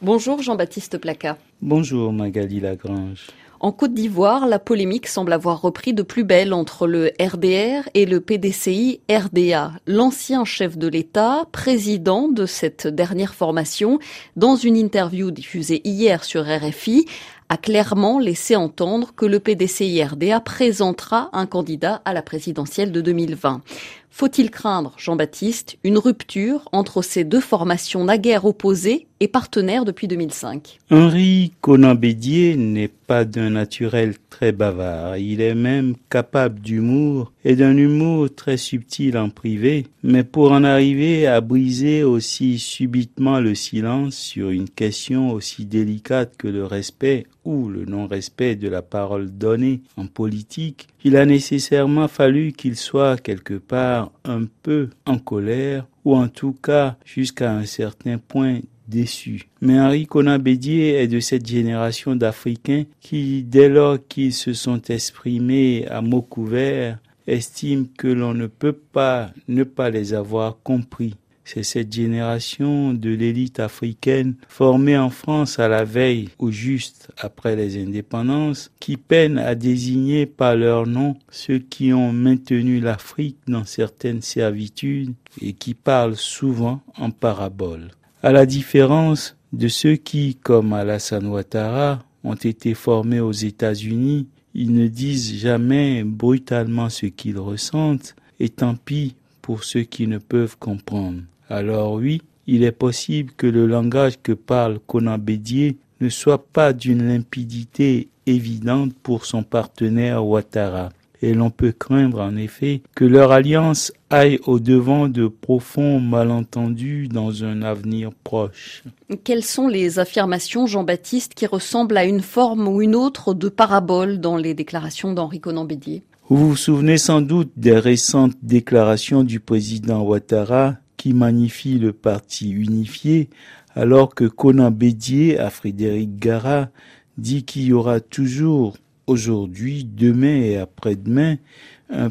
Bonjour Jean-Baptiste Placas. Bonjour Magali Lagrange. En Côte d'Ivoire, la polémique semble avoir repris de plus belle entre le RDR et le PDCI RDA. L'ancien chef de l'État, président de cette dernière formation, dans une interview diffusée hier sur RFI, a clairement laissé entendre que le PDCI RDA présentera un candidat à la présidentielle de 2020. Faut-il craindre, Jean-Baptiste, une rupture entre ces deux formations naguère opposées et partenaires depuis 2005 ? Henri Konan Bédié n'est pas d'un naturel très bavard. Il est même capable d'humour et d'un humour très subtil en privé. Mais pour en arriver à briser aussi subitement le silence sur une question aussi délicate que le respect ou le non-respect de la parole donnée en politique, il a nécessairement fallu qu'il soit quelque part un peu en colère ou en tout cas jusqu'à un certain point déçu. Mais Henri Konan Bédié est de cette génération d'Africains qui, dès lors qu'ils se sont exprimés à mots couverts, estiment que l'on ne peut pas ne pas les avoir compris. C'est cette génération de l'élite africaine formée en France à la veille ou juste après les indépendances qui peine à désigner par leur nom ceux qui ont maintenu l'Afrique dans certaines servitudes et qui parlent souvent en paraboles. À la différence de ceux qui, comme Alassane Ouattara, ont été formés aux États-Unis, ils ne disent jamais brutalement ce qu'ils ressentent et tant pis pour ceux qui ne peuvent comprendre. Alors oui, il est possible que le langage que parle Konan Bédié ne soit pas d'une limpidité évidente pour son partenaire Ouattara. Et l'on peut craindre en effet que leur alliance aille au-devant de profonds malentendus dans un avenir proche. Quelles sont les affirmations, Jean-Baptiste, qui ressemblent à une forme ou une autre de parabole dans les déclarations d'Henri Konan Bédié ? Vous vous souvenez sans doute des récentes déclarations du président Ouattara qui magnifie le parti unifié, alors que Konan Bédié à Frédéric Gara dit qu'il y aura toujours aujourd'hui, demain et après-demain un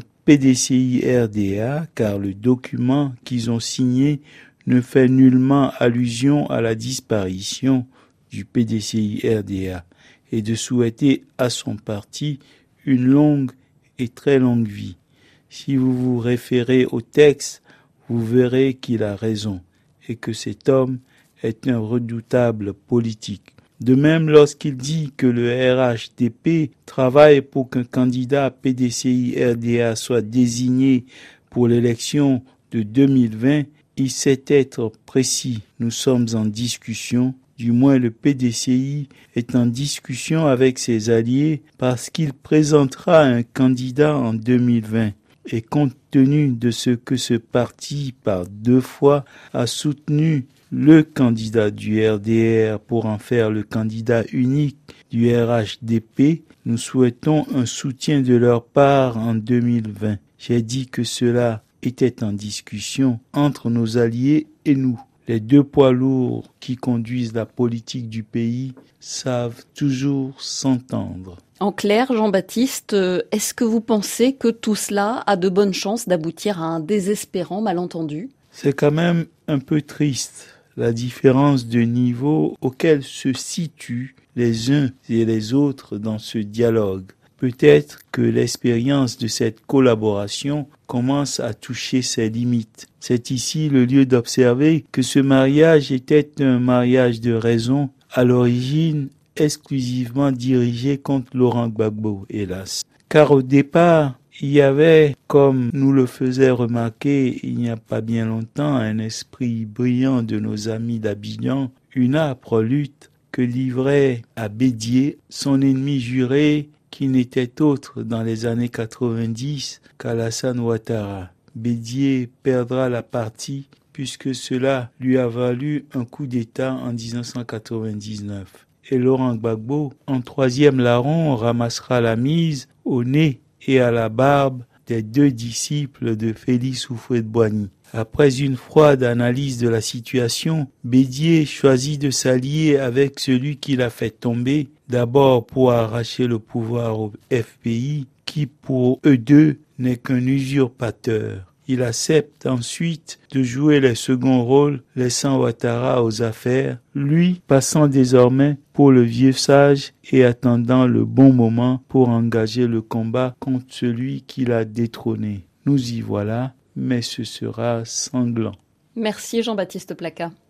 PDCI-RDA car le document qu'ils ont signé ne fait nullement allusion à la disparition du PDCI-RDA et de souhaiter à son parti une longue et très longue vie. Si vous vous référez au texte, vous verrez qu'il a raison et que cet homme est un redoutable politique. De même, lorsqu'il dit que le RHDP travaille pour qu'un candidat PDCI-RDA soit désigné pour l'élection de 2020, il sait être précis. Nous sommes en discussion, du moins le PDCI est en discussion avec ses alliés parce qu'il présentera un candidat en 2020. Et compte tenu de ce que ce parti, par 2 fois, a soutenu le candidat du RDR pour en faire le candidat unique du RHDP, nous souhaitons un soutien de leur part en 2020. J'ai dit que cela était en discussion entre nos alliés et nous. Les 2 poids lourds qui conduisent la politique du pays savent toujours s'entendre. En clair, Jean-Baptiste, est-ce que vous pensez que tout cela a de bonnes chances d'aboutir à un désespérant malentendu ? C'est quand même un peu triste, la différence de niveau auquel se situent les uns et les autres dans ce dialogue. Peut-être que l'expérience de cette collaboration commence à toucher ses limites. C'est ici le lieu d'observer que ce mariage était un mariage de raison, à l'origine exclusivement dirigé contre Laurent Gbagbo, hélas. Car au départ, il y avait, comme nous le faisait remarquer il n'y a pas bien longtemps, un esprit brillant de nos amis d'Abidjan, une âpre lutte que livrait à Bédié son ennemi juré qui n'était autre dans les années 90 qu'Alassane Ouattara. Bédié perdra la partie puisque cela lui a valu un coup d'État en 1999. Et Laurent Gbagbo, en 3e larron, ramassera la mise au nez et à la barbe des 2 disciples de Félix Houphouët-Boigny. Après une froide analyse de la situation, Bédié choisit de s'allier avec celui qui l'a fait tomber, d'abord pour arracher le pouvoir au FPI, qui pour eux deux n'est qu'un usurpateur. Il accepte ensuite de jouer les seconds rôles, laissant Ouattara aux affaires, lui passant désormais pour le vieux sage et attendant le bon moment pour engager le combat contre celui qui l'a détrôné. Nous y voilà, mais ce sera sanglant. Merci Jean-Baptiste Placas.